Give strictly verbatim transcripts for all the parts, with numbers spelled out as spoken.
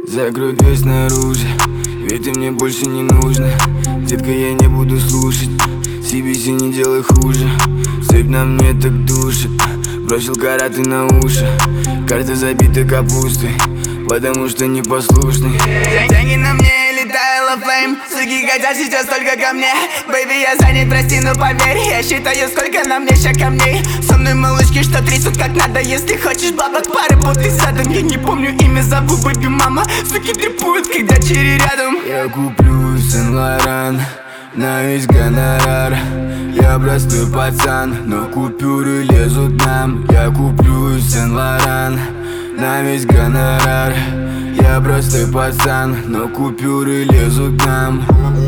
Закрой дверь снаружи, ведь ты мне больше не нужна. Детка, я не буду слушать, си би си не делай хуже. Цепь на мне так душит, бросил караты на уши. Карта забита капустой, потому что непослушный. Деньги на мне, летаю лофлейм. Суки хотят сейчас только ко мне. Бэйби, я занят, прости, но поверь, я считаю, сколько на мне ща камней. Со мной малышки, что трясут как надо. Если хочешь бабок, поработай задом. Я не помню имя, зову бэйби мама. Суки дрипуют, когда черри рядом. Я куплю Сен-Лоран на весь гонорар. Я простой пацан, но купюры лезут нам. Я куплю Сен-Лоран на весь гонорар. Я простой пацан, но купюры лезут нам.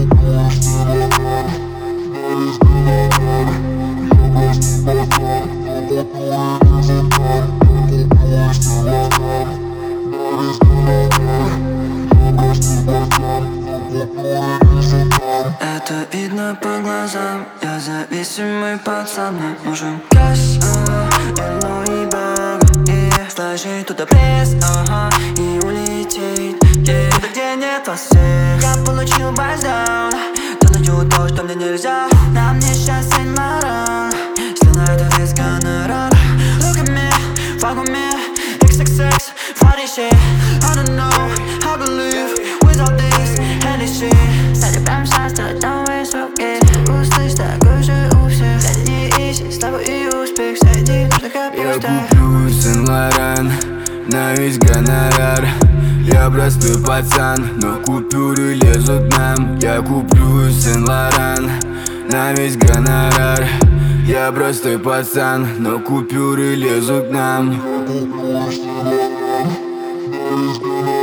Это видно по глазам, я зависимый пацан. Мне нужен кэш, ага, и Луи Бога, и сложить туда пресс, ага, и улететь, yeah. Туда, где нет вас всех. Я получил байсдаун, да найду то, что мне нельзя. На мне сейчас Сен-Лоран, если на это весь гонорар. Look at me, fuck with me, икс икс икс, funny shit. I don't know how to live without this Hennessy. Кстати, прям сейчас делать новые сроки. Услышь, такой же у всех. Это не изи, с тобой и успех. Среди нужных я Я пустой. куплю Сен-Лоран на весь гонорар. Я простой пацан, но купюры лезут нам. Я куплю Сен-Лоран на весь гонорар. Я простой пацан, но купюры лезут нам.